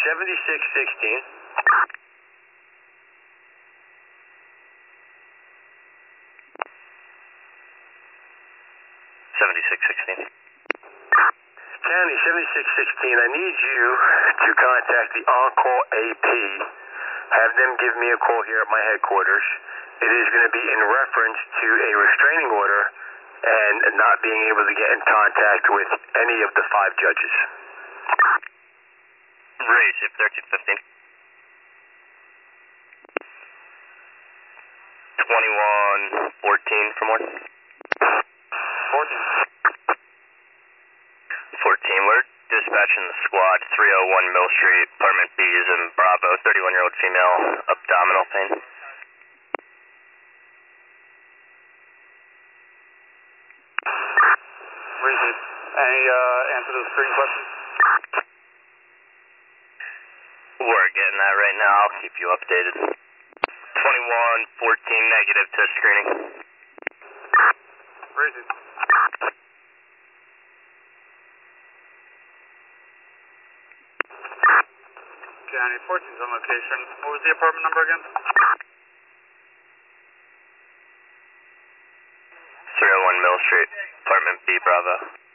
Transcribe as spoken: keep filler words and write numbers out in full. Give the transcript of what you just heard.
seventy-six sixteen. seventy-six sixteen. County seventy-six sixteen, I need you to contact the on-call A P. Have them give me a call here at my headquarters. It is going to be in reference to a restraining order and not being able to get in contact with any of the five judges. Raise if thirteen fifteen. twenty-one fourteen from one. fourteen. fourteen, we're dispatching the squad, three oh one Mill Street, apartment B is in Bravo, thirty-one-year-old female, abdominal pain. Repeat. Any uh, answer to the screen questions? We're getting that right now, I'll keep you updated. twenty-one fourteen negative to screening. Repeat. County fourteen's on location. What was the apartment number again? three oh one Mill Street, apartment B, Bravo.